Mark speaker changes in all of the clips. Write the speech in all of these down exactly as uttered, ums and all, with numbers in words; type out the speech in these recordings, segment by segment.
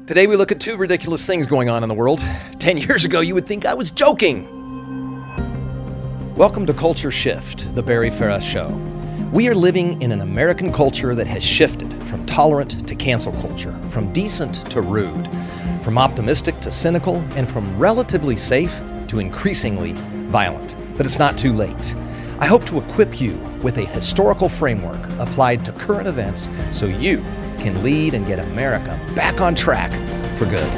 Speaker 1: Today we look at two ridiculous things going on in the world. Ten years ago, you would think I was joking. Welcome to Culture Shift, the Barry Ferris Show. We are living in an American culture that has shifted from tolerant to cancel culture, from decent to rude, from optimistic to cynical, and from relatively safe to increasingly violent. But it's not too late. I hope to equip you with a historical framework applied to current events so you can lead and get America back on track for good.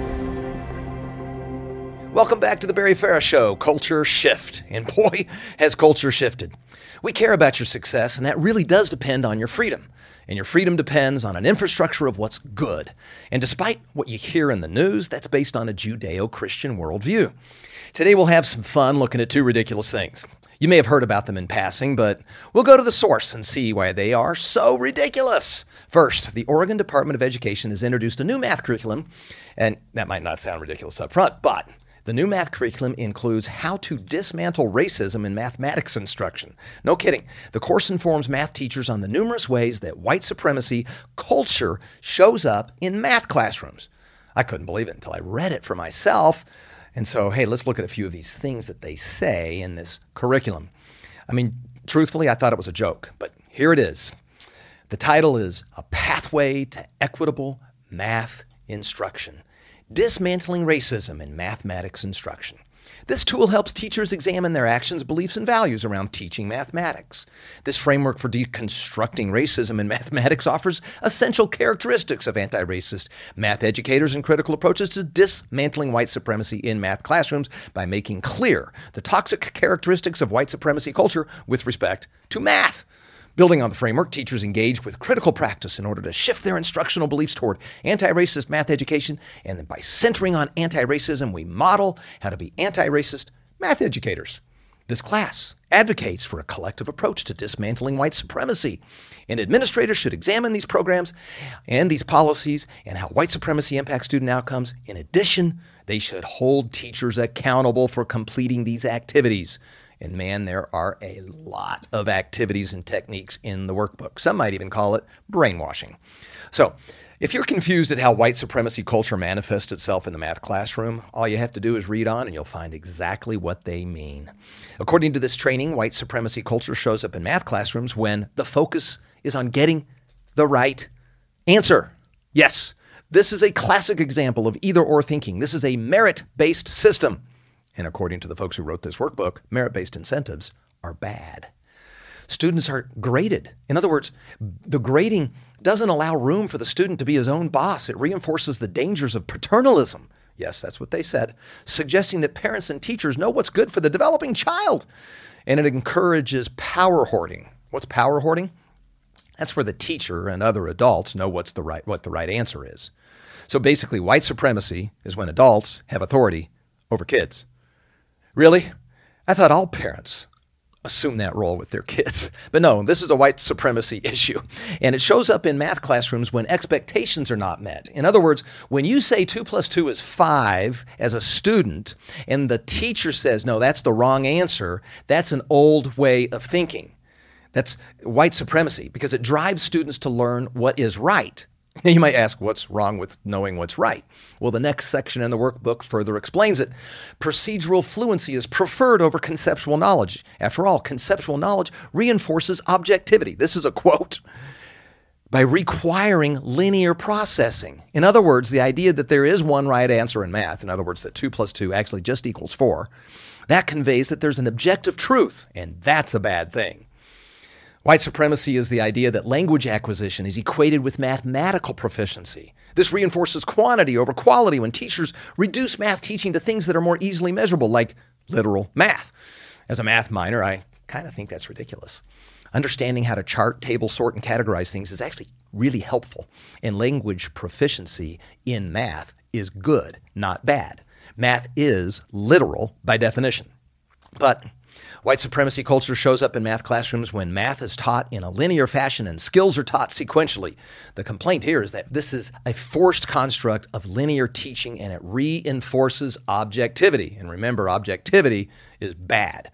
Speaker 1: Welcome back to the Barry Ferris Show, Culture Shift. And boy, has culture shifted. We care about your success, and that really does depend on your freedom. And your freedom depends on an infrastructure of what's good. And despite what you hear in the news, that's based on a Judeo-Christian worldview. Today we'll have some fun looking at two ridiculous things. You may have heard about them in passing, but we'll go to the source and see why they are so ridiculous. First, the Oregon Department of Education has introduced a new math curriculum, and that might not sound ridiculous up front, but the new math curriculum includes how to dismantle racism in mathematics instruction. No kidding. The course informs math teachers on the numerous ways that white supremacy culture shows up in math classrooms. I couldn't believe it until I read it for myself. And so, hey, let's look at a few of these things that they say in this curriculum. I mean, truthfully, I thought it was a joke, but here it is. The title is A Pathway to Equitable Math Instruction: Dismantling Racism in Mathematics Instruction. This tool helps teachers examine their actions, beliefs, and values around teaching mathematics. This framework for deconstructing racism in mathematics offers essential characteristics of anti-racist math educators and critical approaches to dismantling white supremacy in math classrooms by making clear the toxic characteristics of white supremacy culture with respect to math. Building on the framework, teachers engage with critical practice in order to shift their instructional beliefs toward anti-racist math education, and then by centering on anti-racism, we model how to be anti-racist math educators. This class advocates for a collective approach to dismantling white supremacy, and administrators should examine these programs and these policies and how white supremacy impacts student outcomes. In addition, they should hold teachers accountable for completing these activities. And man, there are a lot of activities and techniques in the workbook. Some might even call it brainwashing. So if you're confused at how white supremacy culture manifests itself in the math classroom, all you have to do is read on and you'll find exactly what they mean. According to this training, white supremacy culture shows up in math classrooms when the focus is on getting the right answer. Yes, this is a classic example of either-or thinking. This is a merit-based system. And according to the folks who wrote this workbook, merit-based incentives are bad. Students are graded. In other words, the grading doesn't allow room for the student to be his own boss. It reinforces the dangers of paternalism. Yes, that's what they said, suggesting that parents and teachers know what's good for the developing child. And it encourages power hoarding. What's power hoarding? That's where the teacher and other adults know what's the right, what the right answer is. So basically, white supremacy is when adults have authority over kids. Really? I thought all parents assume that role with their kids. But no, this is a white supremacy issue. And it shows up in math classrooms when expectations are not met. In other words, when you say two plus two is five as a student, and the teacher says, no, that's the wrong answer, that's an old way of thinking. That's white supremacy because it drives students to learn what is right. You might ask, what's wrong with knowing what's right? Well, the next section in the workbook further explains it. Procedural fluency is preferred over conceptual knowledge. After all, conceptual knowledge reinforces objectivity. This is a quote. By requiring linear processing. In other words, the idea that there is one right answer in math, in other words, that two plus two actually just equals four, that conveys that there's an objective truth, and that's a bad thing. White supremacy is the idea that language acquisition is equated with mathematical proficiency. This reinforces quantity over quality when teachers reduce math teaching to things that are more easily measurable, like literal math. As a math minor, I kind of think that's ridiculous. Understanding how to chart, table, sort, and categorize things is actually really helpful. And language proficiency in math is good, not bad. Math is literal by definition. But white supremacy culture shows up in math classrooms when math is taught in a linear fashion and skills are taught sequentially. The complaint here is that this is a forced construct of linear teaching and it reinforces objectivity. And remember, objectivity is bad.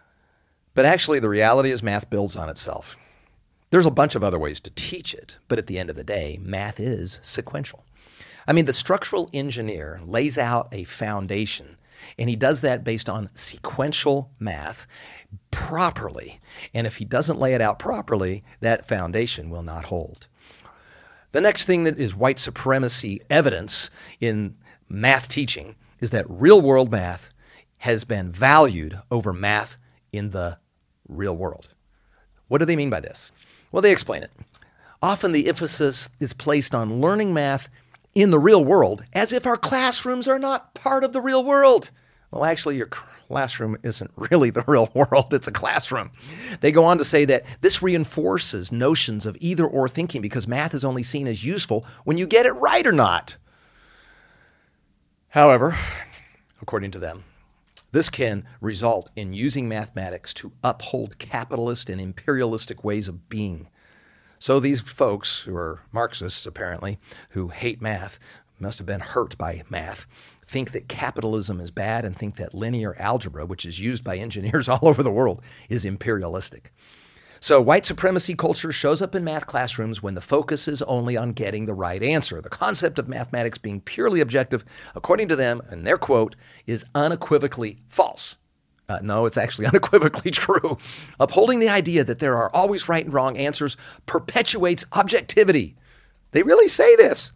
Speaker 1: But actually, the reality is math builds on itself. There's a bunch of other ways to teach it, but at the end of the day, math is sequential. I mean, the structural engineer lays out a foundation, and he does that based on sequential math properly. And if he doesn't lay it out properly, that foundation will not hold. The next thing that is white supremacy evidence in math teaching is that real-world math has been valued over math in the real world. What do they mean by this? Well, they explain it. Often the emphasis is placed on learning math in the real world as if our classrooms are not part of the real world. Well, actually, your classroom isn't really the real world. It's a classroom. They go on to say that this reinforces notions of either or thinking because math is only seen as useful when you get it right or not. However, according to them, this can result in using mathematics to uphold capitalist and imperialistic ways of being. So these folks who are Marxists, apparently, who hate math, must have been hurt by math, think that capitalism is bad and think that linear algebra, which is used by engineers all over the world, is imperialistic. So white supremacy culture shows up in math classrooms when the focus is only on getting the right answer. The concept of mathematics being purely objective, according to them, and their quote, is unequivocally false. Uh, no, it's actually unequivocally true. Upholding the idea that there are always right and wrong answers perpetuates objectivity. They really say this.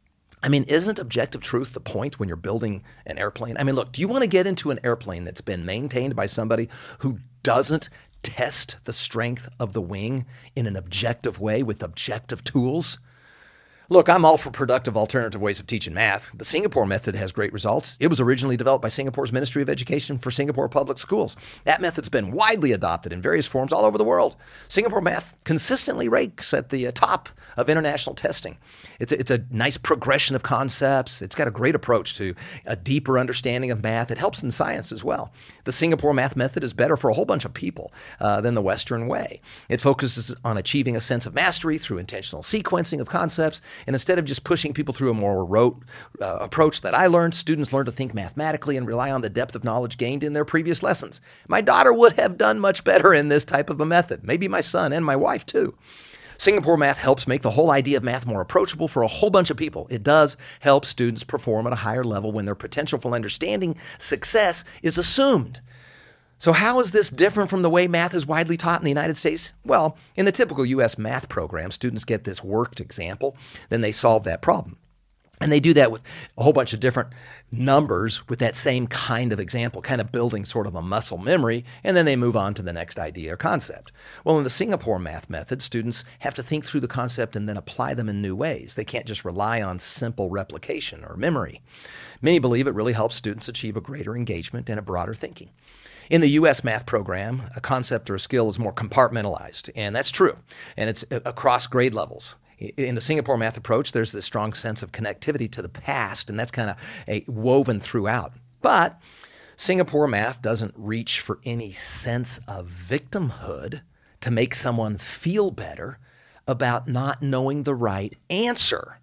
Speaker 1: I mean, isn't objective truth the point when you're building an airplane? I mean, look, do you want to get into an airplane that's been maintained by somebody who doesn't test the strength of the wing in an objective way with objective tools? Look, I'm all for productive alternative ways of teaching math. The Singapore method has great results. It was originally developed by Singapore's Ministry of Education for Singapore public schools. That method's been widely adopted in various forms all over the world. Singapore math consistently ranks at the top of international testing. It's a, it's a nice progression of concepts. It's got a great approach to a deeper understanding of math. It helps in science as well. The Singapore math method is better for a whole bunch of people uh, than the Western way. It focuses on achieving a sense of mastery through intentional sequencing of concepts. And instead of just pushing people through a more rote uh, approach that I learned, students learn to think mathematically and rely on the depth of knowledge gained in their previous lessons. My daughter would have done much better in this type of a method. Maybe my son and my wife too. Singapore math helps make the whole idea of math more approachable for a whole bunch of people. It does help students perform at a higher level when their potential for understanding success is assumed. So how is this different from the way math is widely taught in the United States? Well, in the typical U S math program, students get this worked example, then they solve that problem. And they do that with a whole bunch of different numbers with that same kind of example, kind of building sort of a muscle memory, and then they move on to the next idea or concept. Well, in the Singapore math method, students have to think through the concept and then apply them in new ways. They can't just rely on simple replication or memory. Many believe it really helps students achieve a greater engagement and a broader thinking. In the U S math program, a concept or a skill is more compartmentalized, and that's true, and it's across grade levels. In the Singapore math approach, there's this strong sense of connectivity to the past, and that's kind of a woven throughout. But Singapore math doesn't reach for any sense of victimhood to make someone feel better about not knowing the right answer.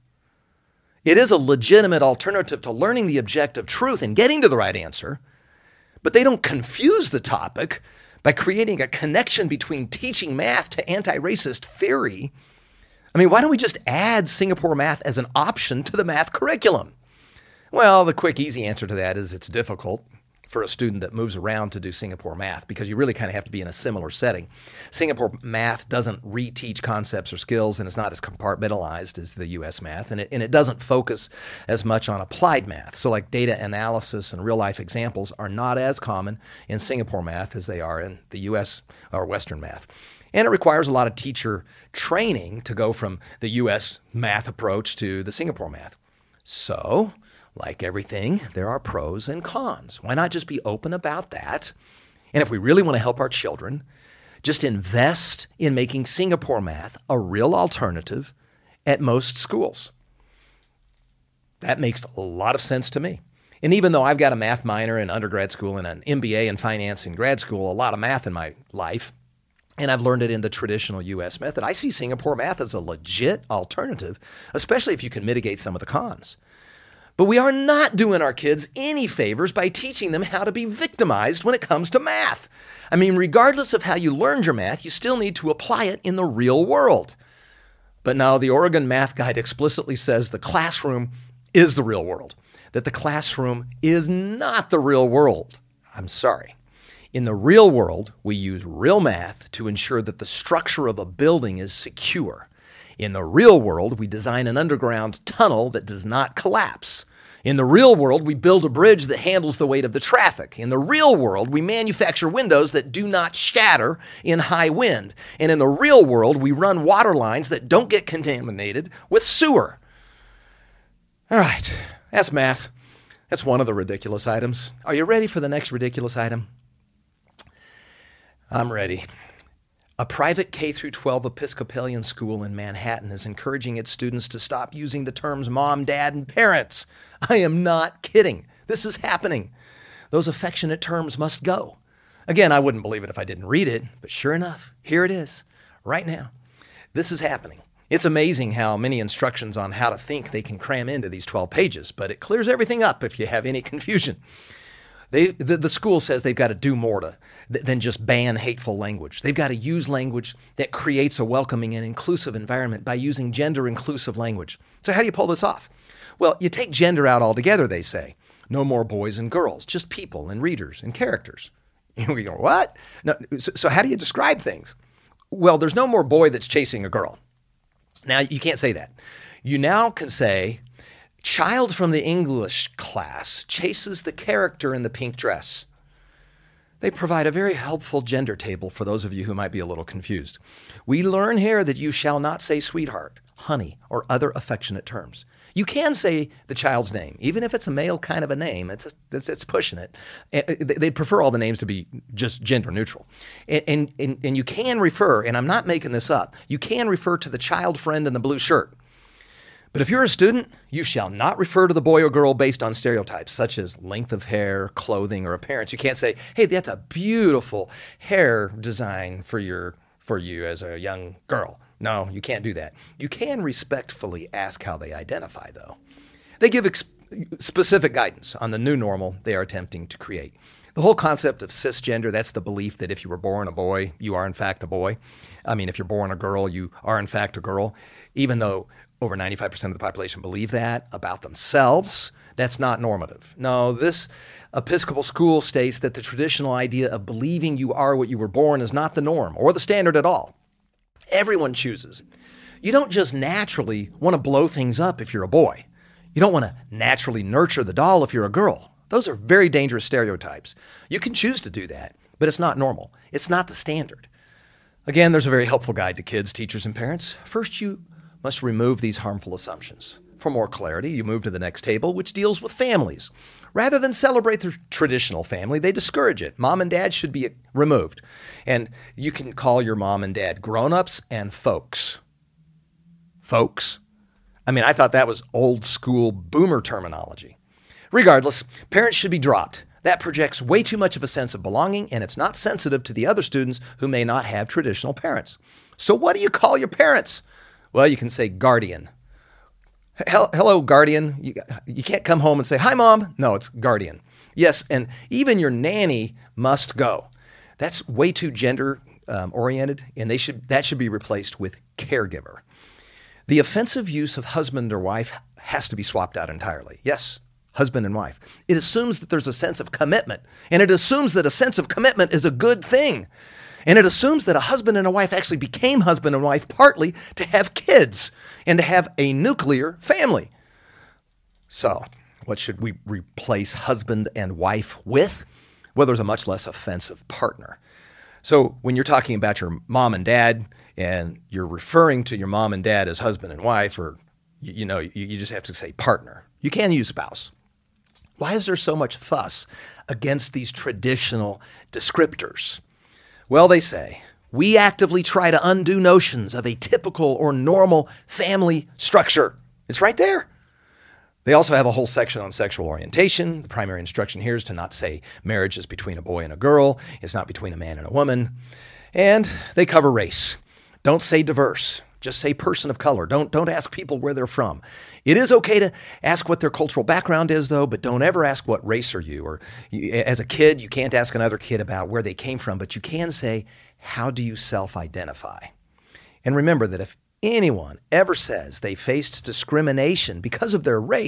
Speaker 1: It is a legitimate alternative to learning the objective truth and getting to the right answer, but they don't confuse the topic by creating a connection between teaching math to anti-racist theory. I mean, why don't we just add Singapore math as an option to the math curriculum? Well, the quick, easy answer to that is it's difficult for a student that moves around to do Singapore math because you really kind of have to be in a similar setting. Singapore math doesn't reteach concepts or skills, and it's not as compartmentalized as the U S math, and it, and it doesn't focus as much on applied math. So like data analysis and real-life examples are not as common in Singapore math as they are in the U S or Western math. And it requires a lot of teacher training to go from the U S math approach to the Singapore math. So, like everything, there are pros and cons. Why not just be open about that? And if we really want to help our children, just invest in making Singapore math a real alternative at most schools. That makes a lot of sense to me. And even though I've got a math minor in undergrad school and an M B A in finance in grad school, a lot of math in my life, and I've learned it in the traditional U S method, I see Singapore math as a legit alternative, especially if you can mitigate some of the cons. But we are not doing our kids any favors by teaching them how to be victimized when it comes to math. I mean, regardless of how you learned your math, you still need to apply it in the real world. But now the Oregon Math Guide explicitly says the classroom is the real world, that the classroom is not the real world. I'm sorry. In the real world, we use real math to ensure that the structure of a building is secure. In the real world, we design an underground tunnel that does not collapse. In the real world, we build a bridge that handles the weight of the traffic. In the real world, we manufacture windows that do not shatter in high wind. And in the real world, we run water lines that don't get contaminated with sewer. All right, that's math. That's one of the ridiculous items. Are you ready for the next ridiculous item? I'm ready. A private K through twelve Episcopalian school in Manhattan is encouraging its students to stop using the terms mom, dad, and parents. I am not kidding. This is happening. Those affectionate terms must go. Again, I wouldn't believe it if I didn't read it, but sure enough, here it is, right now. This is happening. It's amazing how many instructions on how to think they can cram into these twelve pages, but it clears everything up if you have any confusion. They, the, the school says they've got to do more to, than just ban hateful language. They've got to use language that creates a welcoming and inclusive environment by using gender-inclusive language. So how do you pull this off? Well, you take gender out altogether, they say. No more boys and girls, just people and readers and characters. And we go, what? No, so, so how do you describe things? Well, there's no more boy that's chasing a girl. Now, you can't say that. You now can say, child from the English class chases the character in the pink dress. They provide a very helpful gender table for those of you who might be a little confused. We learn here that you shall not say sweetheart, honey, or other affectionate terms. You can say the child's name, even if it's a male kind of a name. It's, a, it's, it's pushing it. They prefer all the names to be just gender neutral. And, and, and, and you can refer, and I'm not making this up, you can refer to the child friend in the blue shirt. But if you're a student, you shall not refer to the boy or girl based on stereotypes, such as length of hair, clothing, or appearance. You can't say, hey, that's a beautiful hair design for your for you as a young girl. No, you can't do that. You can respectfully ask how they identify, though. They give ex- specific guidance on the new normal they are attempting to create. The whole concept of cisgender, that's the belief that if you were born a boy, you are in fact a boy. I mean, if you're born a girl, you are in fact a girl, even though over ninety-five percent of the population believe that about themselves. That's not normative. No, this Episcopal school states that the traditional idea of believing you are what you were born is not the norm or the standard at all. Everyone chooses. You don't just naturally want to blow things up if you're a boy. You don't want to naturally nurture the doll if you're a girl. Those are very dangerous stereotypes. You can choose to do that, but it's not normal. It's not the standard. Again, there's a very helpful guide to kids, teachers, and parents. First, you must remove these harmful assumptions. For more clarity, you move to the next table, which deals with families. Rather than celebrate the traditional family, they discourage it. Mom and dad should be removed. And you can call your mom and dad grown-ups and folks. Folks? I mean, I thought that was old school boomer terminology. Regardless, parents should be dropped. That projects way too much of a sense of belonging, and it's not sensitive to the other students who may not have traditional parents. So what do you call your parents? Well, you can say guardian. Hello, guardian. You, you can't come home and say, hi, mom. No, it's guardian. Yes, and even your nanny must go. That's way too gender um, oriented, and they should that should be replaced with caregiver. The offensive use of husband or wife has to be swapped out entirely. Yes, husband and wife. It assumes that there's a sense of commitment, and it assumes that a sense of commitment is a good thing. And it assumes that a husband and a wife actually became husband and wife partly to have kids and to have a nuclear family. So what should we replace husband and wife with? Well, there's a much less offensive partner. So when you're talking about your mom and dad and you're referring to your mom and dad as husband and wife, or, you, you know, you, you just have to say partner. You can use spouse. Why is there so much fuss against these traditional descriptors? Well, they say, we actively try to undo notions of a typical or normal family structure. It's right there. They also have a whole section on sexual orientation. The primary instruction here is to not say marriage is between a boy and a girl. It's not between a man and a woman. And they cover race. Don't say diverse. Just say person of color. Don't, don't ask people where they're from. It is okay to ask what their cultural background is, though, but don't ever ask what race are you. Or you, as a kid, you can't ask another kid about where they came from, but you can say, how do you self-identify? And remember that if anyone ever says they faced discrimination because of their race,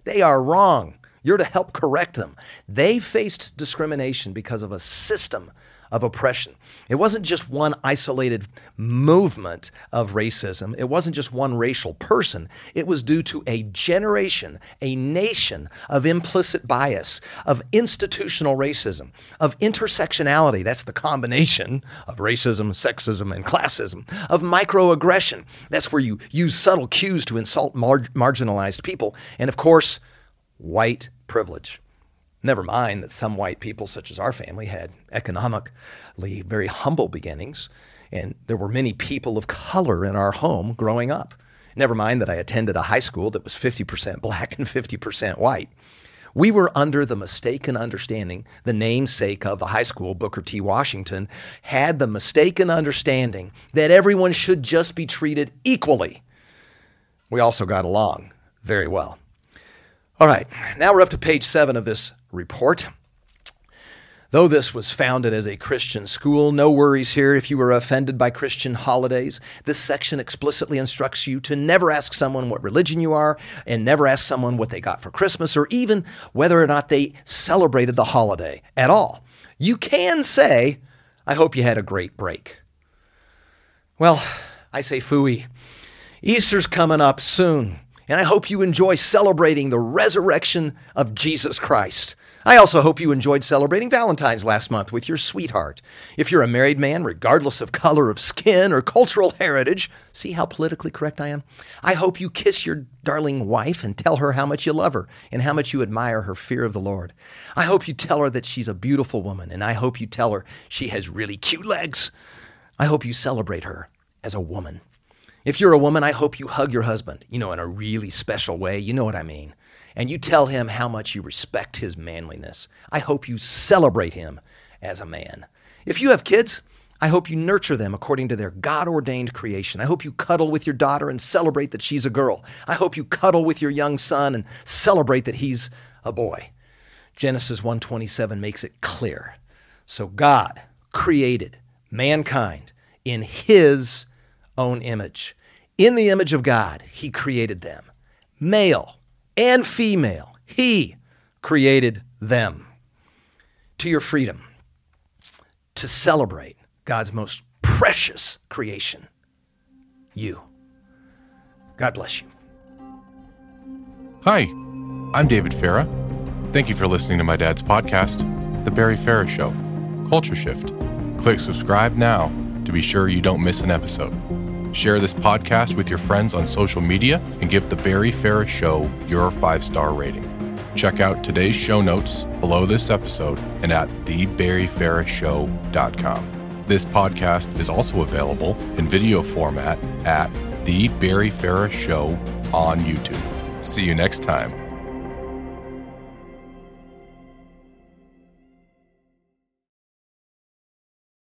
Speaker 1: They are wrong. You're to help correct them. They faced discrimination because of a system of oppression. It wasn't just one isolated movement of racism. It wasn't just one racial person. It was due to a generation, a nation of implicit bias, of institutional racism, of intersectionality. That's the combination of racism, sexism, and classism, of microaggression. That's where you use subtle cues to insult mar- marginalized people. And of course, white privilege. Never mind that some white people, such as our family, had economically very humble beginnings, and there were many people of color in our home growing up. Never mind that I attended a high school that was fifty percent black and fifty percent white. We were under the mistaken understanding, the namesake of the high school, Booker T. Washington, had the mistaken understanding that everyone should just be treated equally. We also got along very well. All right, now we're up to page seven of this report. Though this was founded as a Christian school, no worries here if you were offended by Christian holidays. This section explicitly instructs you to never ask someone what religion you are, and never ask someone what they got for Christmas, or even whether or not they celebrated the holiday at all. You can say, I hope you had a great break. Well, I say phooey. Easter's coming up soon, and I hope you enjoy celebrating the resurrection of Jesus Christ. I also hope you enjoyed celebrating Valentine's last month with your sweetheart. If you're a married man, regardless of color of skin or cultural heritage, see how politically correct I am? I hope you kiss your darling wife and tell her how much you love her and how much you admire her fear of the Lord. I hope you tell her that she's a beautiful woman, and I hope you tell her she has really cute legs. I hope you celebrate her as a woman. If you're a woman, I hope you hug your husband, you know, in a really special way. You know what I mean. And you tell him how much you respect his manliness. I hope you celebrate him as a man. If you have kids, I hope you nurture them according to their God-ordained creation. I hope you cuddle with your daughter and celebrate that she's a girl. I hope you cuddle with your young son and celebrate that he's a boy. Genesis one twenty-seven makes it clear. So God created mankind in his own image. In the image of God, he created them. Male and female, he created them. To your freedom, to celebrate God's most precious creation, you. God bless you.
Speaker 2: Hi, I'm David Farah. Thank you for listening to my dad's podcast, The Barry Farah Show, Culture Shift. Click subscribe now to be sure you don't miss an episode. Share this podcast with your friends on social media and give The Barry Farah Show your five-star rating. Check out today's show notes below this episode and at the barry farah show dot com. This podcast is also available in video format at The Barry Farah Show on YouTube. See you next time.